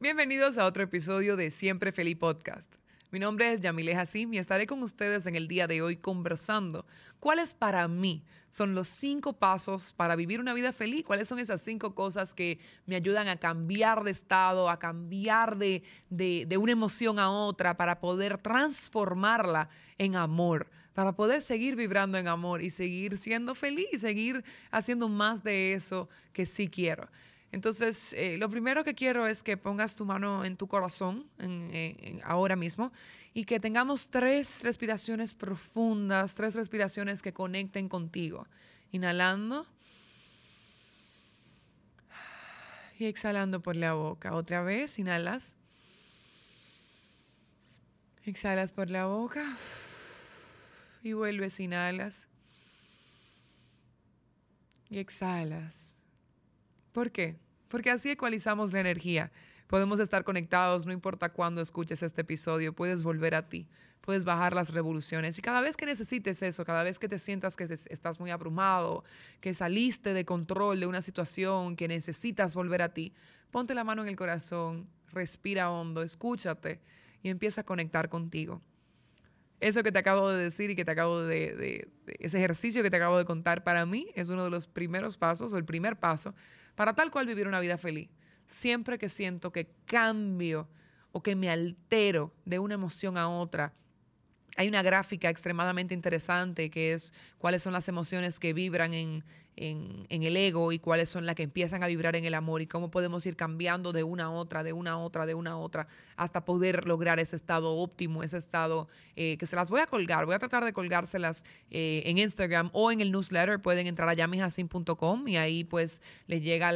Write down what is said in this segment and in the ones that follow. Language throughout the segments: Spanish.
Bienvenidos a otro episodio de Siempre Feliz Podcast. Mi nombre es Yamile Hassim y estaré con ustedes en el día de hoy conversando cuáles para mí son los 5 pasos para vivir una vida feliz, cuáles son esas 5 cosas que me ayudan a cambiar de estado, a cambiar de una emoción a otra para poder transformarla en amor, para poder seguir vibrando en amor y seguir siendo feliz, seguir haciendo más de eso que sí quiero. Entonces, lo primero que quiero es que pongas tu mano en tu corazón ahora mismo y que tengamos 3 respiraciones profundas, 3 respiraciones que conecten contigo. Inhalando y exhalando por la boca. Otra vez, inhalas. Exhalas por la boca y vuelves, inhalas y exhalas. ¿Por qué? Porque así ecualizamos la energía. Podemos estar conectados, no importa cuándo escuches este episodio, puedes volver a ti, puedes bajar las revoluciones. Y cada vez que necesites eso, cada vez que te sientas que estás muy abrumado, que saliste de control de una situación, que necesitas volver a ti, ponte la mano en el corazón, respira hondo, escúchate y empieza a conectar contigo. Eso que te acabo de decir y que te acabo de ese ejercicio que te acabo de contar, para mí es uno de los primeros pasos o el primer paso para tal cual vivir una vida feliz. Siempre que siento que cambio o que me altero de una emoción a otra, hay una gráfica extremadamente interesante que es cuáles son las emociones que vibran en el ego y cuáles son las que empiezan a vibrar en el amor y cómo podemos ir cambiando de una a otra, hasta poder lograr ese estado óptimo, ese estado que se las voy a colgar. Voy a tratar de colgárselas en Instagram o en el newsletter. Pueden entrar a yamihassim.com y ahí pues les llega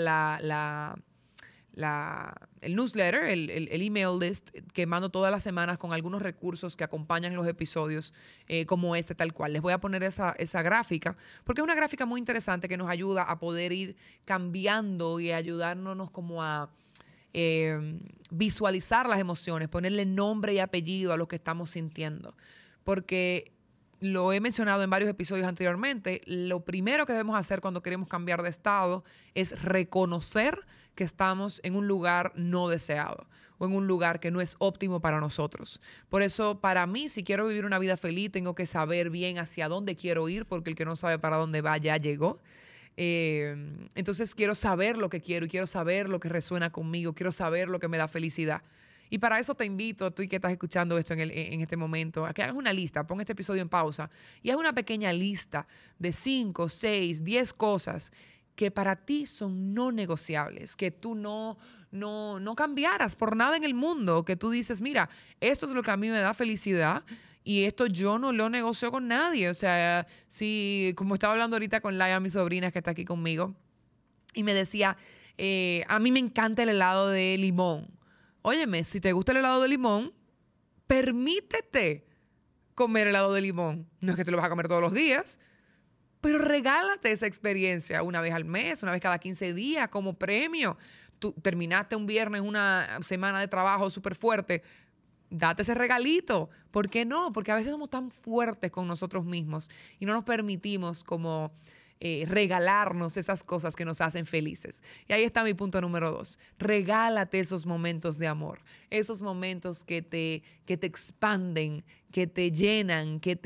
el newsletter, el email list que mando todas las semanas con algunos recursos que acompañan los episodios como este tal cual. Les voy a poner esa gráfica porque es una gráfica muy interesante que nos ayuda a poder ir cambiando y ayudándonos como a visualizar las emociones, ponerle nombre y apellido a lo que estamos sintiendo. Porque lo he mencionado en varios episodios anteriormente, lo primero que debemos hacer cuando queremos cambiar de estado es reconocer que estamos en un lugar no deseado o en un lugar que no es óptimo para nosotros. Por eso, para mí, si quiero vivir una vida feliz, tengo que saber bien hacia dónde quiero ir, porque el que no sabe para dónde va ya llegó. Entonces, quiero saber lo que quiero y quiero saber lo que resuena conmigo, quiero saber lo que me da felicidad. Y para eso te invito, tú que estás escuchando esto en este momento, a que hagas una lista, pon este episodio en pausa y haz una pequeña lista de 5, 6, 10 cosas que para ti son no negociables, que tú no cambiaras por nada en el mundo, que tú dices, mira, esto es lo que a mí me da felicidad y esto yo no lo negocio con nadie. O sea, si, como estaba hablando ahorita con Laia, mi sobrina que está aquí conmigo, y me decía, a mí me encanta el helado de limón. Óyeme, si te gusta el helado de limón, permítete comer helado de limón. No es que te lo vas a comer todos los días, pero regálate esa experiencia una vez al mes, una vez cada 15 días como premio. Tú terminaste un viernes una semana de trabajo súper fuerte, date ese regalito. ¿Por qué no? Porque a veces somos tan fuertes con nosotros mismos y no nos permitimos como regalarnos esas cosas que nos hacen felices. Y ahí está mi punto número 2. Regálate esos momentos de amor, esos momentos que te expanden, que te llenan, que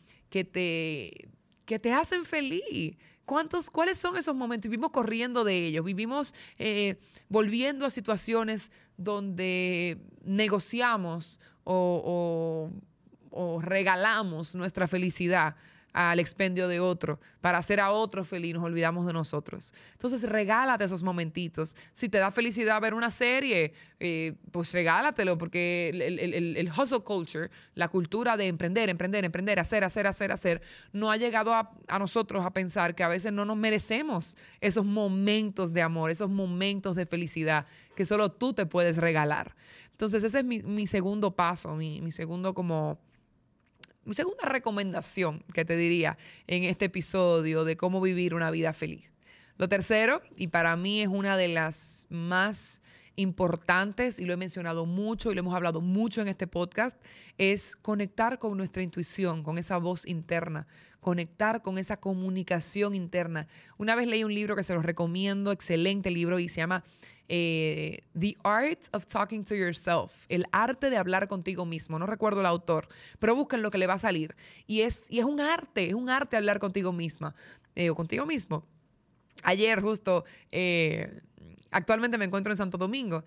te hacen feliz. ¿Cuáles son esos momentos? Vivimos corriendo de ellos, vivimos volviendo a situaciones donde negociamos o regalamos nuestra felicidad al expendio de otro, para hacer a otro feliz, nos olvidamos de nosotros. Entonces, regálate esos momentitos. Si te da felicidad ver una serie, pues regálatelo, porque el hustle culture, la cultura de emprender, hacer, no ha llegado a nosotros a pensar que a veces no nos merecemos esos momentos de amor, esos momentos de felicidad que solo tú te puedes regalar. Entonces, ese es mi segundo paso, mi segunda recomendación que te diría en este episodio de cómo vivir una vida feliz. Lo tercero, y para mí es una de las más importantes, y lo he mencionado mucho y lo hemos hablado mucho en este podcast, es conectar con nuestra intuición, con esa voz interna, conectar con esa comunicación interna. Una vez leí un libro que se los recomiendo, excelente libro, y se llama The Art of Talking to Yourself, el arte de hablar contigo mismo. No recuerdo el autor, pero busquen lo que le va a salir. Y es un arte hablar contigo misma o contigo mismo. Ayer justo, actualmente me encuentro en Santo Domingo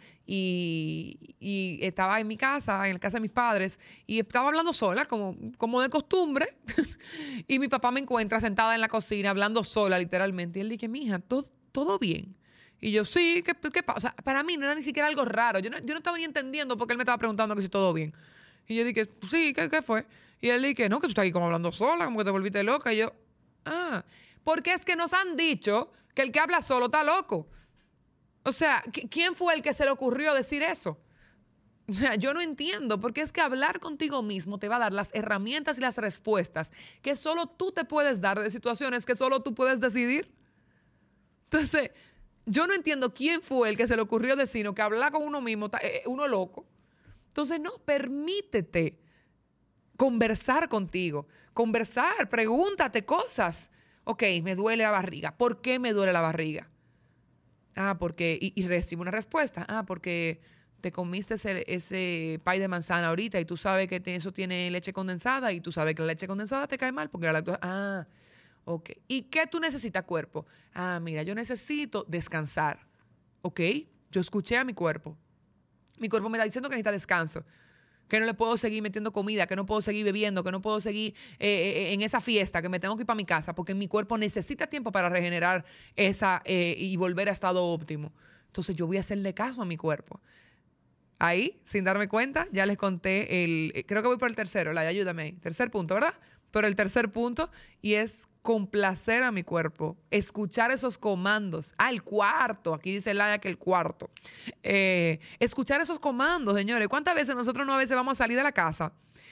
y estaba en mi casa, en la casa de mis padres, y estaba hablando sola, como de costumbre, y mi papá me encuentra sentada en la cocina hablando sola, literalmente, y él dice, mija, ¿todo bien? Y yo, sí, ¿qué pasa? O sea, para mí no era ni siquiera algo raro, yo no estaba ni entendiendo por qué él me estaba preguntando que si todo bien. Y yo dije, sí, ¿qué fue? Y él dije, no, que tú estás aquí como hablando sola, como que te volviste loca, y yo, porque es que nos han dicho que el que habla solo está loco. O sea, ¿quién fue el que se le ocurrió decir eso? O sea, yo no entiendo, porque es que hablar contigo mismo te va a dar las herramientas y las respuestas que solo tú te puedes dar de situaciones que solo tú puedes decidir. Entonces, yo no entiendo quién fue el que se le ocurrió decir que hablar con uno mismo, uno loco. Entonces, no, permítete conversar contigo, pregúntate cosas. Ok, me duele la barriga. ¿Por qué me duele la barriga? Porque, y recibo una respuesta. Porque te comiste ese pie de manzana ahorita y tú sabes que eso tiene leche condensada y tú sabes que la leche condensada te cae mal porque la lactosa. Ok. ¿Y qué tú necesitas, cuerpo? Mira, yo necesito descansar. Ok. Yo escuché a mi cuerpo. Mi cuerpo me está diciendo que necesita descanso, que no le puedo seguir metiendo comida, que no puedo seguir bebiendo, que no puedo seguir en esa fiesta, que me tengo que ir para mi casa, porque mi cuerpo necesita tiempo para regenerar y volver a estado óptimo. Entonces yo voy a hacerle caso a mi cuerpo. Ahí, sin darme cuenta, ya les conté creo que voy por el tercero, ayúdame ahí. Tercer punto, ¿verdad? Pero el tercer punto, y es complacer a mi cuerpo, escuchar esos comandos. El cuarto, aquí dice Laia que el cuarto. Escuchar esos comandos, señores. ¿Cuántas veces nosotros a veces vamos a salir de la casa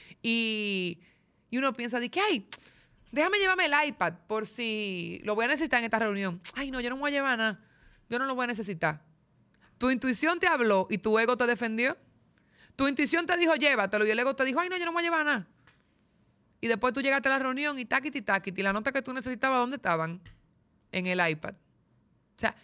y uno piensa de que, déjame llevarme el iPad por si lo voy a necesitar en esta reunión? No, yo no me voy a llevar nada. Yo no lo voy a necesitar. Tu intuición te habló y tu ego te defendió. Tu intuición te dijo, llévatelo, y el ego te dijo, no, yo no me voy a llevar nada. Y después tú llegaste a la reunión y taquiti, la nota que tú necesitabas, ¿dónde estaban? En el iPad. O sea,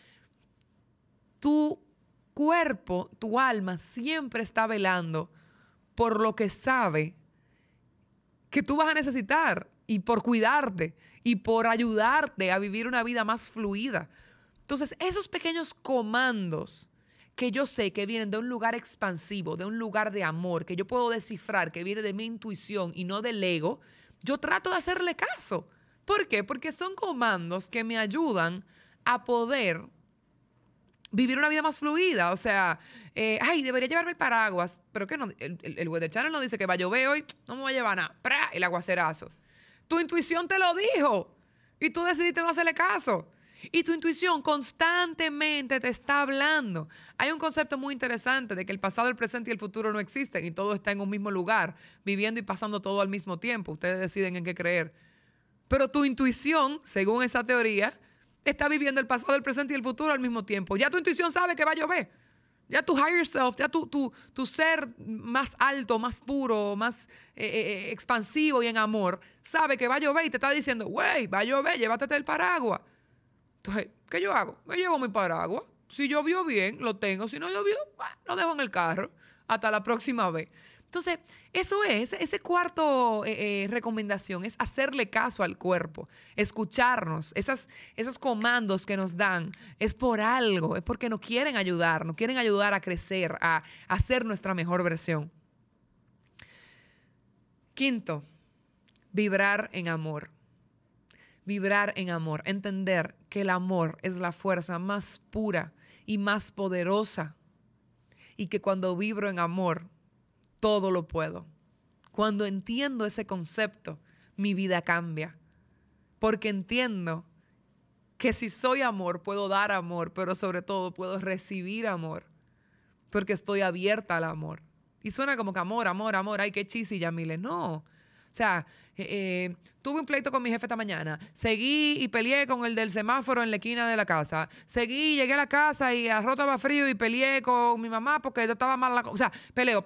tu cuerpo, tu alma siempre está velando por lo que sabe que tú vas a necesitar y por cuidarte y por ayudarte a vivir una vida más fluida. Entonces, esos pequeños comandos que yo sé que vienen de un lugar expansivo, de un lugar de amor, que yo puedo descifrar, que viene de mi intuición y no del ego, yo trato de hacerle caso. ¿Por qué? Porque son comandos que me ayudan a poder vivir una vida más fluida. O sea, debería llevarme el paraguas, pero ¿qué no? El Weather Channel no dice que va a llover hoy, no me voy a llevar nada. ¡Pra! El aguacerazo. Tu intuición te lo dijo y tú decidiste no hacerle caso. Y tu intuición constantemente te está hablando. Hay un concepto muy interesante de que el pasado, el presente y el futuro no existen y todo está en un mismo lugar, viviendo y pasando todo al mismo tiempo. Ustedes deciden en qué creer. Pero tu intuición, según esa teoría, está viviendo el pasado, el presente y el futuro al mismo tiempo. Ya tu intuición sabe que va a llover. Ya tu higher self, ya tu ser más alto, más puro, más expansivo y en amor, sabe que va a llover y te está diciendo, güey, va a llover, llévate el paraguas. Entonces, ¿qué yo hago? Me llevo mi paraguas. Si llovió bien, lo tengo. Si no llovió, lo dejo en el carro. Hasta la próxima vez. Entonces, eso es, ese cuarto recomendación es hacerle caso al cuerpo, escucharnos, esos comandos que nos dan, es por algo, es porque nos quieren ayudar a crecer, a hacer nuestra mejor versión. Quinto, vibrar en amor. Vibrar en amor, entender que el amor es la fuerza más pura y más poderosa y que cuando vibro en amor, todo lo puedo. Cuando entiendo ese concepto, mi vida cambia. Porque entiendo que si soy amor, puedo dar amor, pero sobre todo puedo recibir amor. Porque estoy abierta al amor. Y suena como que amor, ay, qué chisi, Yamile. No. O sea, tuve un pleito con mi jefe esta mañana. Seguí y peleé con el del semáforo en la esquina de la casa. Seguí, llegué a la casa y el arroz estaba frío y peleé con mi mamá porque estaba mal la cosa. O sea, peleo.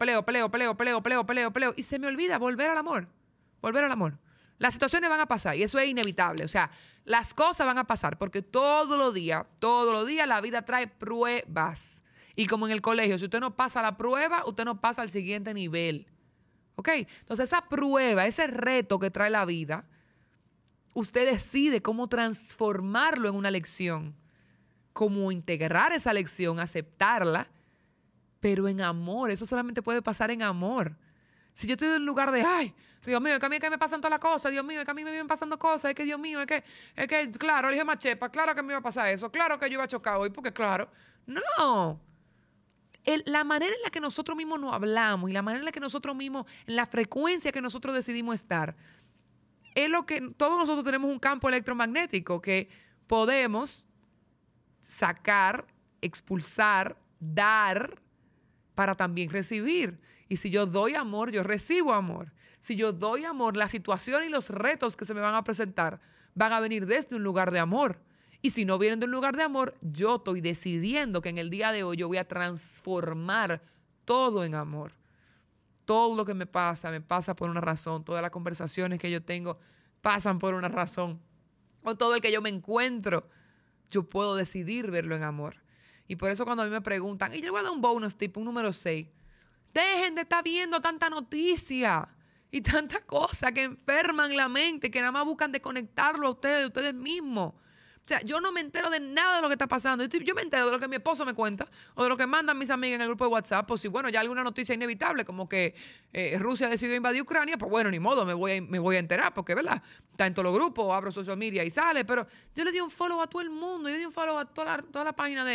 Y se me olvida volver al amor. Volver al amor. Las situaciones van a pasar y eso es inevitable. O sea, las cosas van a pasar porque todos los días la vida trae pruebas. Y como en el colegio, si usted no pasa la prueba, usted no pasa al siguiente nivel. ¿Ok? Entonces esa prueba, ese reto que trae la vida, usted decide cómo transformarlo en una lección, cómo integrar esa lección, aceptarla, pero en amor. Eso solamente puede pasar en amor. Si yo estoy en un lugar de, ay, Dios mío, es que a mí me pasan todas las cosas, Dios mío, es que a mí me vienen pasando cosas, es que Dios mío, claro, le dije machepa, claro que me iba a pasar eso, claro que yo iba a chocar hoy, porque claro, no. La manera en la que nosotros mismos nos hablamos y la manera en la que nosotros mismos, en la frecuencia que nosotros decidimos estar, es lo que todos nosotros tenemos un campo electromagnético que podemos sacar, expulsar, dar para también recibir. Y si yo doy amor, yo recibo amor. Si yo doy amor, la situación y los retos que se me van a presentar van a venir desde un lugar de amor. Y si no vienen de un lugar de amor, yo estoy decidiendo que en el día de hoy yo voy a transformar todo en amor. Todo lo que me pasa por una razón. Todas las conversaciones que yo tengo pasan por una razón. O todo el que yo me encuentro, yo puedo decidir verlo en amor. Y por eso cuando a mí me preguntan, y yo le voy a dar un bonus tip, un número 6. Dejen de estar viendo tanta noticia y tanta cosa que enferman la mente, que nada más buscan desconectarlo a ustedes mismos. O sea, yo no me entero de nada de lo que está pasando. Yo me entero de lo que mi esposo me cuenta o de lo que mandan mis amigas en el grupo de WhatsApp. Pues si, bueno, ya alguna noticia inevitable, como que Rusia decidió invadir Ucrania, pues bueno, ni modo, me voy a enterar porque, ¿verdad? Está en todos los grupos, abro social media y sale. Pero yo le di un follow a todo el mundo. Yo le di un follow a toda la página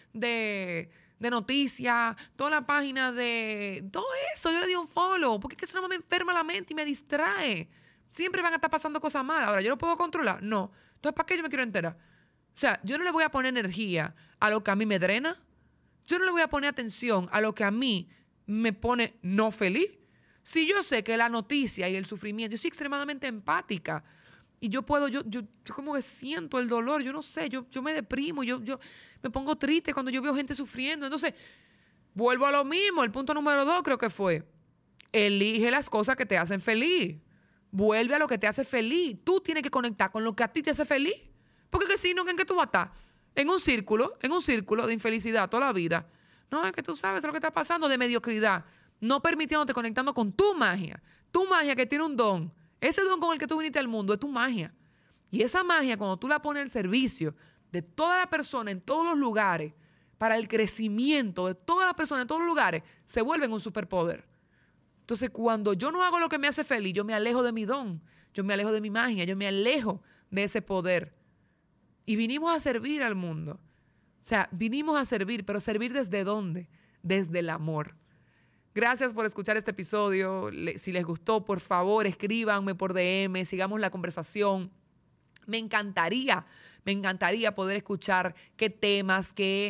de noticias, toda la página de todo eso. Yo le di un follow porque es que eso no me enferma la mente y me distrae. Siempre van a estar pasando cosas malas. Ahora, ¿yo lo puedo controlar? No. Entonces, ¿para qué yo me quiero enterar? O sea, yo no le voy a poner energía a lo que a mí me drena. Yo no le voy a poner atención a lo que a mí me pone no feliz. Si yo sé que la noticia y el sufrimiento, yo soy extremadamente empática y yo como que siento el dolor, yo no sé, yo me deprimo, yo me pongo triste cuando yo veo gente sufriendo. Entonces, vuelvo a lo mismo. El punto número 2 creo que fue, elige las cosas que te hacen feliz. Vuelve a lo que te hace feliz. Tú tienes que conectar con lo que a ti te hace feliz. Porque que si no, ¿en qué tú vas a estar? En un círculo de infelicidad toda la vida. No, es que tú sabes lo que está pasando, de mediocridad. No permitiéndote conectando con tu magia. Tu magia que tiene un don. Ese don con el que tú viniste al mundo es tu magia. Y esa magia, cuando tú la pones al servicio de toda la persona en todos los lugares, para el crecimiento de toda la persona en todos los lugares, se vuelve en un superpoder. Entonces, cuando yo no hago lo que me hace feliz, yo me alejo de mi don, yo me alejo de mi magia, yo me alejo de ese poder. Y vinimos a servir al mundo. O sea, vinimos a servir, pero ¿servir desde dónde? Desde el amor. Gracias por escuchar este episodio. Si les gustó, por favor, escríbanme por DM, sigamos la conversación. Me encantaría poder escuchar qué temas,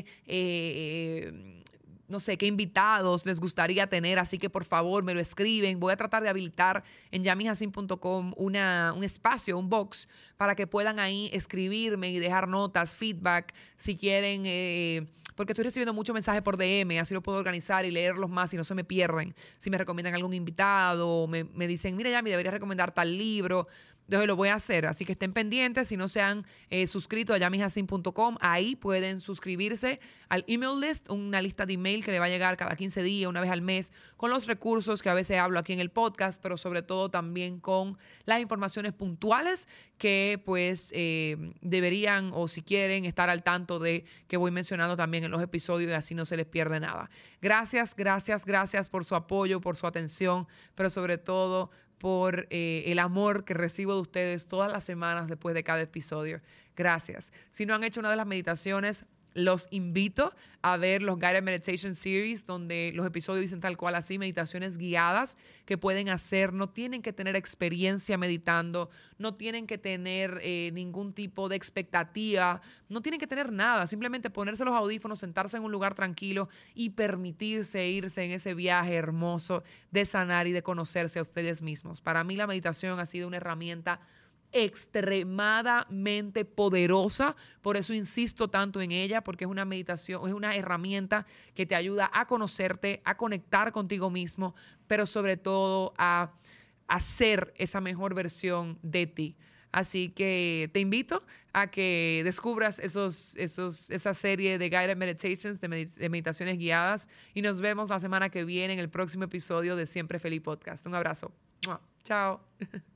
no sé, qué invitados les gustaría tener, así que por favor me lo escriben. Voy a tratar de habilitar en yamijacin.com un espacio, un box, para que puedan ahí escribirme y dejar notas, feedback, si quieren, porque estoy recibiendo muchos mensajes por DM, así lo puedo organizar y leerlos más y no se me pierden. Si me recomiendan algún invitado, me dicen, mira, Yami, deberías recomendar tal libro. Entonces lo voy a hacer, así que estén pendientes. Si no se han suscrito a yamijacin.com, ahí pueden suscribirse al email list, una lista de email que le va a llegar cada 15 días, una vez al mes, con los recursos que a veces hablo aquí en el podcast, pero sobre todo también con las informaciones puntuales que pues deberían, o si quieren, estar al tanto de que voy mencionando también en los episodios y así no se les pierde nada. Gracias por su apoyo, por su atención, pero sobre todo por el amor que recibo de ustedes todas las semanas después de cada episodio. Gracias. Si no han hecho una de las meditaciones, Los invito a ver los Guided Meditation Series, donde los episodios dicen tal cual así, meditaciones guiadas que pueden hacer. No tienen que tener experiencia meditando, no tienen que tener ningún tipo de expectativa, no tienen que tener nada. Simplemente ponerse los audífonos, sentarse en un lugar tranquilo y permitirse irse en ese viaje hermoso de sanar y de conocerse a ustedes mismos. Para mí la meditación ha sido una herramienta extremadamente poderosa, por eso insisto tanto en ella, porque es una meditación, es una herramienta que te ayuda a conocerte, a conectar contigo mismo, pero sobre todo a ser esa mejor versión de ti. Así que te invito a que descubras esa serie de Guided Meditations, de meditaciones guiadas, y nos vemos la semana que viene en el próximo episodio de Siempre Feliz Podcast. Un abrazo. ¡Mua! Chao.